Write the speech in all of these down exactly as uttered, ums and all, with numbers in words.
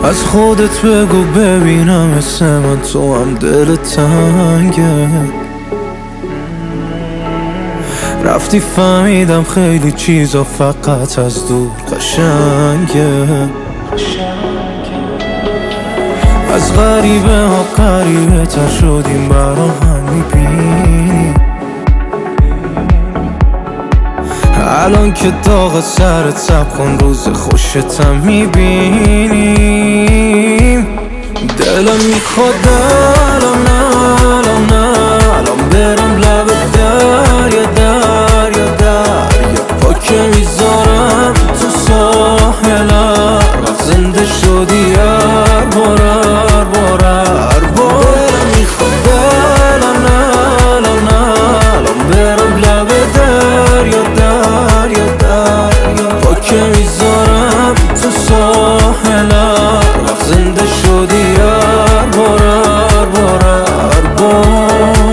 از خودت بگو ببینم مثل من تو هم دل تنگه. رفتی فهمیدم خیلی چیزا فقط از دور قشنگه. از غریبه ها قریبه تر شدیم برا هم میبینی. الان که داغ سرت سب کن روز خوشتم میبینیم. دلم میخواد الان الان الان برم لب دریا دریا دریا پاکه میذارم تو ساحلم. وقت زنده شدی هر بار هر بار هر بار. دلم میخواد الان الان الان برم لب دریا دریا دریا پاکه میذارم تو ساحلم. وقت زنده شدی هر بار هر بار هر بار.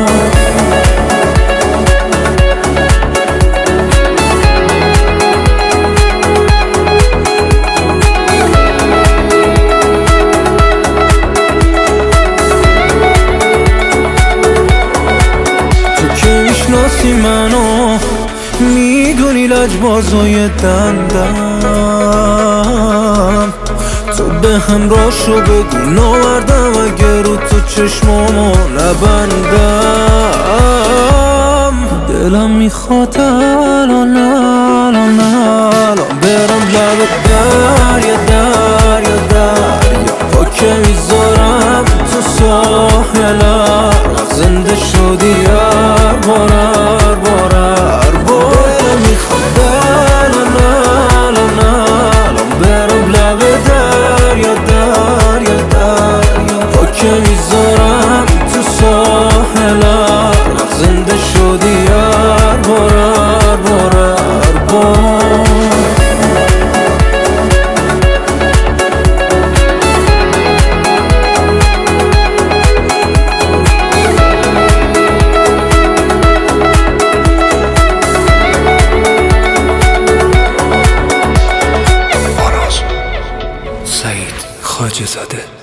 میشناسی منو میدونی لجبازای دندم. تو به هم راشو بگو ناوردم اگه رو تو چشمامو نبندم. دلم میخواد الان الان الان برم لب دریا دریا دریا پاکه میذارم تو ساحلم. زنده شدی هر بار هر بار هر بار. دلم میخواد الان الان الان برم لب دریا دریا دریا پاکه میذارم تو ساحلم. زنده شدی هر بار هر بار هر بار. سعید خواجه زاده.